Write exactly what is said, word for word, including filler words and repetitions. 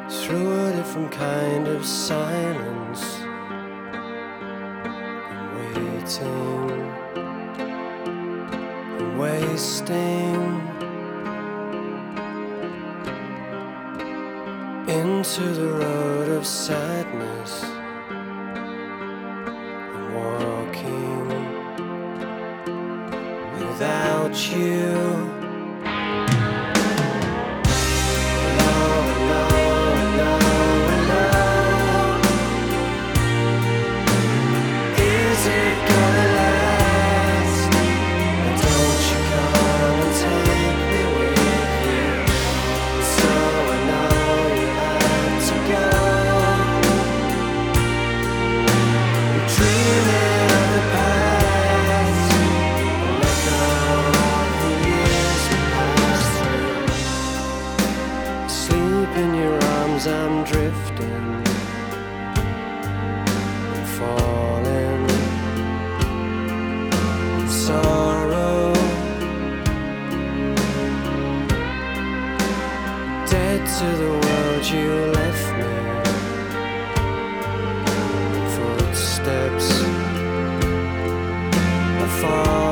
through a different kind of silence, and waiting and wasting into the road of sadness, and walking without you. In your arms I'm drifting and falling in sorrow, dead to the world you left me, footsteps are falling.